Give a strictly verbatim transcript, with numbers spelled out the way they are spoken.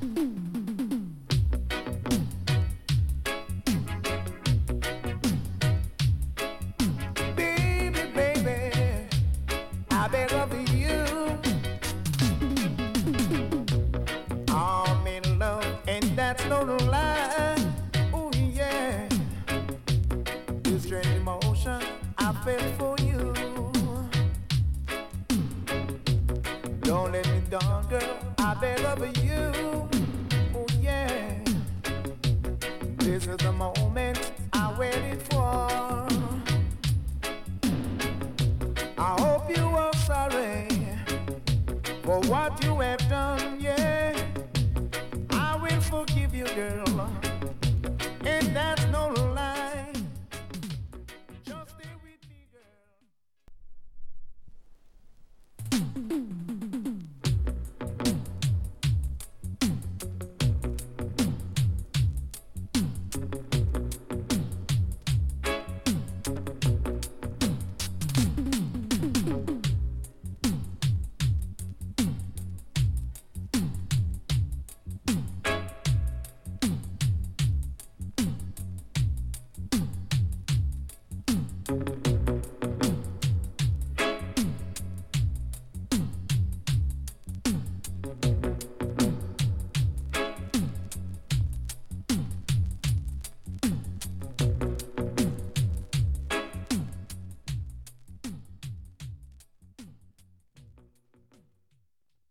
Baby, baby, I beg of you. I'm in love, and that's no lie. Oh yeah, this strange emotion I feel for you. Don't let me down, girl, I beg of you. Oh yeah, this is the moment I waited for. I hope you are sorry for what you have done, yeah. I will forgive you, girl,